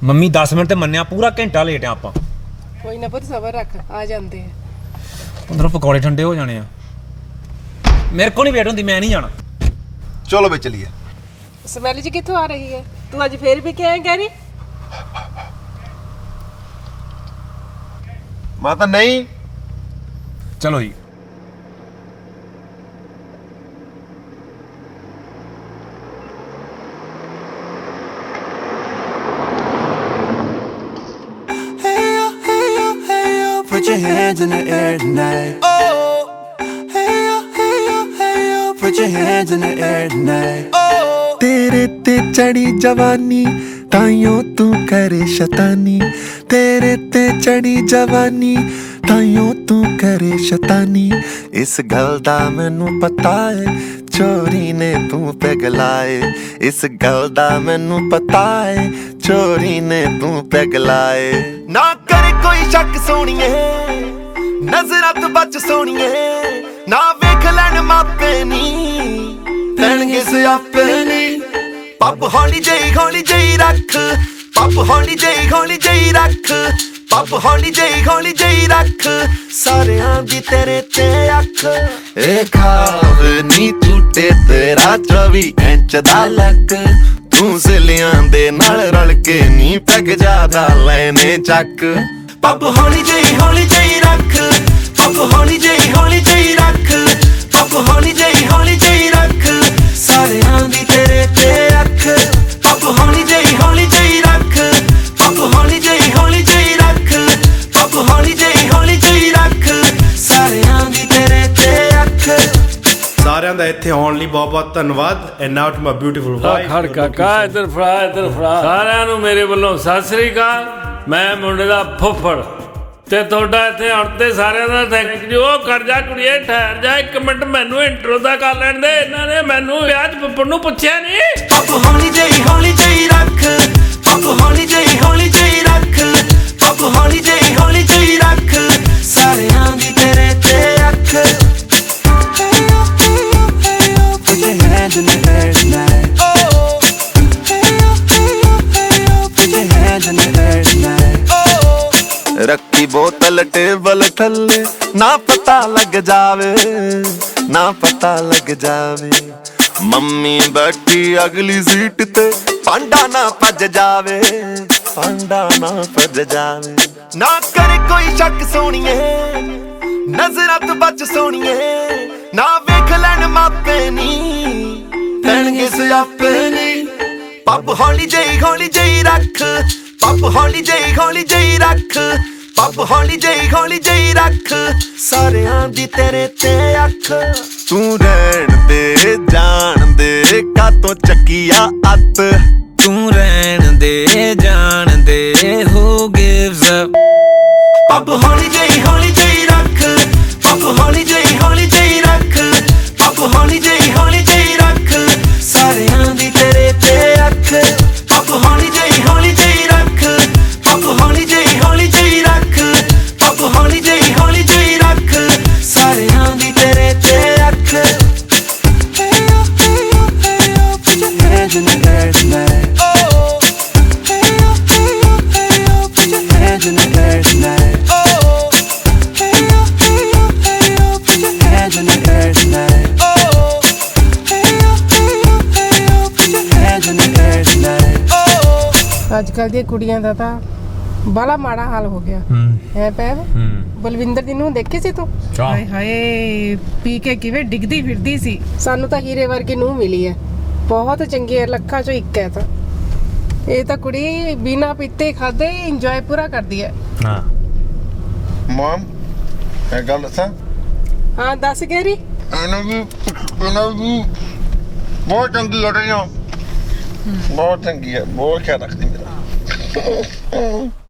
Mummy 10 minute ਤੇ ਮੰਨਿਆ, ਪੂਰਾ ਘੰਟਾ ਲੇਟ ਆ ਆਪਾਂ। ਕੋਈ ਨਾ ਪੁੱਤ ਸਬਰ ਰੱਖ, ਆ ਜਾਂਦੇ ਆ। ਅੰਦਰੋਂ ਪਕੌੜੇ ਠੰਡੇ ਹੋ ਜਾਣੇ ਆ। ਮੇਰੇ ਕੋਲ ਨਹੀਂ ਵੇਟ ਹੁੰਦੀ, ਮੈਂ ਨਹੀਂ ਜਾਣਾ। ਚਲੋ ਵੇ ਚਲੀਏ। ਸਮੈਲ ਜੀ ਕਿੱਥੋਂ ਆ ਰਹੀ ਹੈ? ਤੂੰ ਅੱਜ ਫੇਰ ਵੀ ਕਿਹਾ ਕਹਿ ਰਹੀ? ਮਾਤਾ ਨਹੀਂ। ਚਲੋ ਜੀ। Put your hands in the air tonight. Oh, hey yo, hey yo, hey yo. Put your hands in the air tonight. Oh, तेरे ते चढ़ी जवानी ताइयों तू करे शैतानी। तेरे ते चढ़ी जवानी ताइयों तू करे शैतानी। इस गल दा मैनू पता है चोरी ने तू पिघलाए। इस गल दा मैनू पता है चोरी ने तू पिघलाए। ना करे कोई शक सोनिए नजरां तो बच सोनिए। ना वेख लैन मापे नी पैणगे सियापे नी। पब हौली जई रख। पब हौली जई रख। पब हौली जई रख। सारियां दी तेरे ते अख। ए खाव नी टूटे तेरा 24 इंच दा लक। तू सिलियां दे नाल रल के नी पैग जादा लेने चक। पब हौली जई रख। पब हौली जई रख। पब हौली जई रख। सारियां दी तेरे ते अख। पब हौली जई रख। पब हौली जई रख। पब हौली जई रख। सारियां दी तेरे ते अख। ਸਾਰਿਆਂ ਦਾ ਇੱਥੇ ਆਉਣ ਲਈ ਬਹੁਤ ਬਹੁਤ ਧੰਨਵਾਦ। And now to my beautiful wife. ਖੜ ਕਾਕਾ, ਇੱਧਰ ਫੜਾ। ਸਾਰਿਆਂ ਨੂੰ ਮੇਰੇ ਵੱਲੋਂ ਸਤਿ ਸ੍ਰੀ ਅਕਾਲ। ਮੈਂ ਮੁੰਡੇ ਦਾ ਫੁੱਫੜ ਤੇ ਤੁਹਾਡਾ ਇੱਥੇ ਆਉਣ ਤੇ ਸਾਰਿਆਂ ਦਾ ਥੈਂਕ ਯੂ। ਕਰ ਜਾ ਕੁੜੀਏ, ਠਹਿਰ ਜਾ 1 ਮਿੰਟ, ਮੈਨੂੰ ਇੰਟਰੋ ਦਾ ਕਰ ਲੈਣ ਦੇ। ਇਹਨਾਂ ਨੇ ਮੈਨੂੰ ਵਿਆਹ ਫੁੱਫੜ ਨੂੰ ਪੁੱਛਿਆ ਨਹੀਂ। ਪੱਪ ਹੌਲੀ ਜਈ ਰੱਖ। ਪੱਪ ਹੌਲੀ ਜਈ ਰੱਖ। ਪੱਪ ਹੌਲੀ ਜਈ ਰੱਖ। ਸਾਰਿਆਂ ਦੀ ਤੇਰੇ ਤੇ ਅੱਖ। Put your hands in the air tonight. Oh, put your hands in the air tonight. Oh, ਰੱਖੀ ਬੋਤਲ ਟੇਬਲ ਥੱਲੇ ਨਾ ਪਤਾ ਲੱਗ ਜਾਵੇ। ਨਾ ਪਤਾ ਲੱਗ ਜਾਵੇ। ਮੰਮੀ ਬੈਠੀ ਅਗਲੀ ਸੀਟ ਤੇ ਪਾਂਡਾ ਨਾ ਭੱਜ ਜਾਵੇ। ਪਾਂਡਾ ਨਾ ਭੱਜ ਜਾਵੇ। ਨਾ ਕਰੇ ਕੋਈ ਸ਼ੱਕ ਸੋਣੀਏ ਨਜ਼ਰਾਂ ਤੋਂ ਬਚ ਸੋਣੀਏ। ਨਾ ਵੇਖ ਲੈਣ ਮਾਪੇ ਨੀ ਪੈਣਗੇ ਸਿਆਪੇ ਨੀ। ਪੱਬ ਹੌਲੀ ਜਈ ਰੱਖ। ਪੱਬ ਹੌਲੀ ਜਈ ਰੱਖ। ਪੱਬ ਹੌਲੀ ਜਈ ਰੱਖ। ਸਾਰਿਆਂ ਦੀ ਤੇਰੇ ਤੇ ਅੱਖ। ਤੂੰ ਰਹਿਣ ਦੇ ਜਾਣ ਦੇ ਕਾਤੋਂ ਚੱਕੀਆ ਅੱਤ। ਤੂੰ ਰਹਿਣ ਦੇ ਜਾਣ ਦੇ who gives up। ਪੱਬ ਹੌਲੀ ਜਈ ਰੱਖ। ਪੱਬ ਹੌਲੀ ਜਈ ਰੱਖ। ਪੱਬ ਹੌਲੀ ਜਈ ਰੱਖ। ਸਾਰਿਆਂ ਦੀ ਤੇਰੇ ਤੇ ਅੱਖ। ਪੱਬ ਹੌਲੀ ਜਈ ਰੱਖ। ਪੱਬ ਹੌਲੀ ਜਈ ਰੱਖ। ਪੱਬ ਹੌਲੀ ਜਈ ਰੱਖ। ਸਾਰਿਆਂ ਦੀ ਤੇਰੇ ਤੇ ਅੱਖ। Put your hands in the air tonight. Oh, put your hands in the air tonight. Oh, put your hands in the air tonight. Oh, put your hands in the air tonight. Oh, ਅੱਜ ਕੱਲ ਦੀਆਂ ਕੁੜੀਆਂ ਦਾ ਤਾਂ ਬਾਲਾ ਮਾੜਾ ਹਾਲ ਹੋ ਗਿਆ ਹੈ। ਪੈਰ ਬਲਵਿੰਦਰ ਦੀ ਨੂੰ ਦੇਖੀ ਸੀ ਤੂੰ? ਹਾਏ ਹਾਏ, ਪੀ ਕੇ ਕਿਵੇਂ ਡਿੱਗਦੀ ਫਿਰਦੀ ਸੀ। ਸਾਨੂੰ ਤਾਂ ਹੀਰੇ ਵਰਗੀ ਨੂੰ ਮਿਲੀ ਹੈ, ਬਹੁਤ ਚੰਗੀ ਹੈ, ਲੱਖਾਂ ਚੋਂ ਇੱਕ ਹੈ। ਤਾਂ ਇਹ ਤਾਂ ਕੁੜੀ ਬਿਨਾ ਪੀਤੇ ਖਾਦੇ ਇੰਜੋਏ ਪੂਰਾ ਕਰਦੀ ਹੈ। ਹਾਂ ਮਮ ਇਹ ਗੱਲ ਦੱਸਾਂ। ਹਾਂ ਦੱਸ ਗੈਰੀ। ਇਹਨਾਂ ਦੀ ਬਹੁਤ ਚੰਗੀ ਲੜ ਰਹੀ ਆ। ਬਹੁਤ ਚੰਗੀ ਹੈ, ਬਹੁਤ ਖਿਆਲ ਰੱਖਦੀ ਮੇਰਾ।